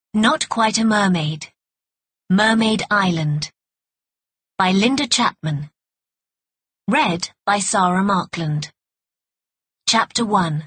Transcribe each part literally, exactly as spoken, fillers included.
Not Quite a Mermaid. Mermaid Island. By Linda Chapman. Read by Sarah Markland. Chapter one.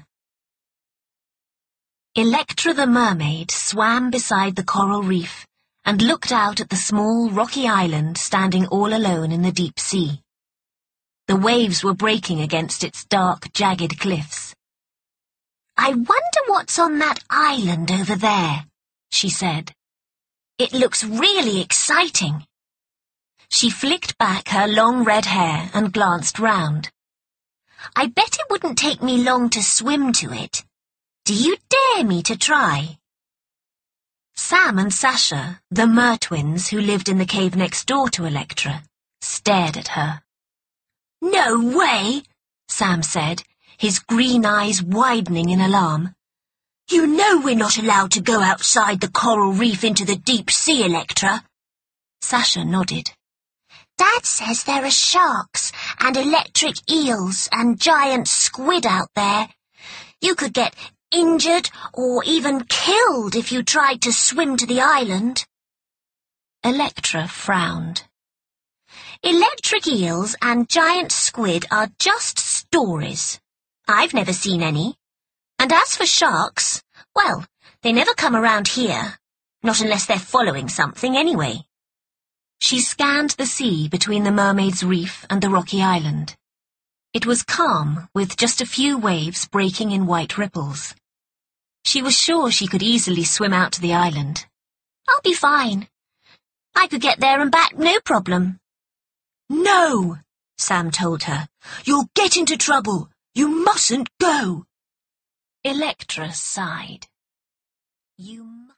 Electra the mermaid swam beside the coral reef and looked out at the small rocky island standing all alone in the deep sea. The waves were breaking against its dark, jagged cliffs. "I wonder what's on that island over there," she said. "It looks really exciting." She flicked back her long red hair and glanced round. "I bet it wouldn't take me long to swim to it. Do you dare me to try?" Sam and Sasha, the mer-twins who lived in the cave next door to Electra, stared at her. "No way," Sam said, his green eyes widening in alarm. "You know we're not allowed to go outside the coral reef into the deep sea, Electra." Sasha nodded. "Dad says there are sharks and electric eels and giant squid out there. You could get injured or even killed if you tried to swim to the island." Electra frowned. "Electric eels and giant squid are just stories. I've never seen any. And as for sharks, well, they never come around here. Not unless they're following something anyway." She scanned the sea between the mermaid's reef and the rocky island. It was calm, with just a few waves breaking in white ripples. She was sure she could easily swim out to the island. "I'll be fine. I could get there and back, no problem." "No," Sam told her. "You'll get into trouble. You mustn't go." Electra sighed. "You